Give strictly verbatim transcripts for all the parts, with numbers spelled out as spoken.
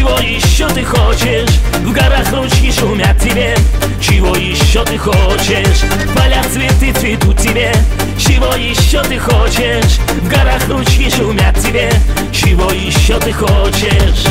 Чего еще ты хочешь? В горах ручьи шумят тебе. Чего еще ты хочешь? В полях цветы цветут тебе. Чего еще ты хочешь? В горах ручьи шумят тебе. Чего еще ты хочешь?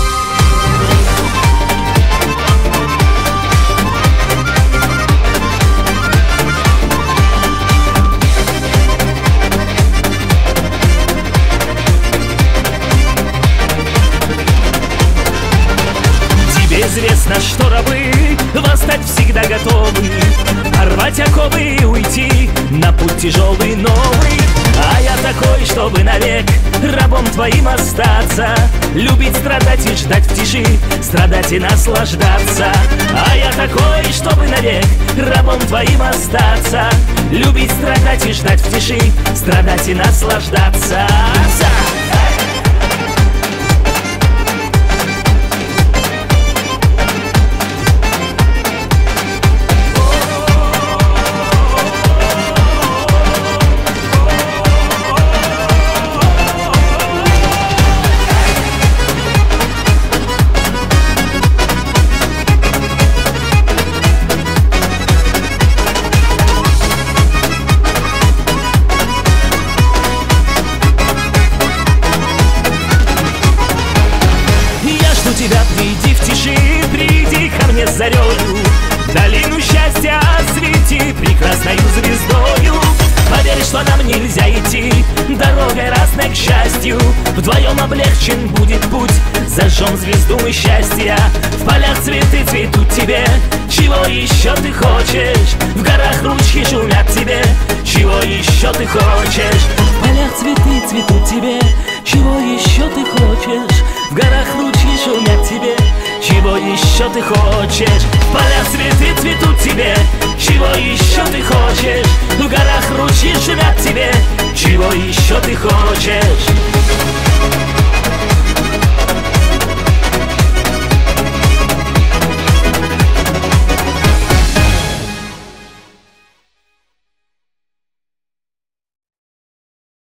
Известно, что рабы восстать всегда готовы, порвать оковы и уйти на путь тяжелый новый. А я такой, чтобы навек рабом твоим остаться, любить, страдать и ждать в тиши, страдать и наслаждаться. А я такой, чтобы навек рабом твоим остаться, любить, страдать и ждать в тиши, страдать и наслаждаться. Тебя приди в тиши, приди ко мне с зарею, долину счастья освети прекрасною звездою. Поверь, что нам нельзя идти дорогой разной к счастью, вдвоем облегчен будет путь, зажжем звезду мы счастья. В полях цветы цветут тебе. Чего еще ты хочешь? В горах ручьи шумят тебе. Чего еще ты хочешь? В полях цветы цветут тебе. Чего еще ты хочешь? В горах ручьи шумят тебе. Чего еще ты хочешь? В полях цветы цветут тебе. Чего еще ты хочешь? В горах ручьи шумят тебе. Чего еще ты хочешь?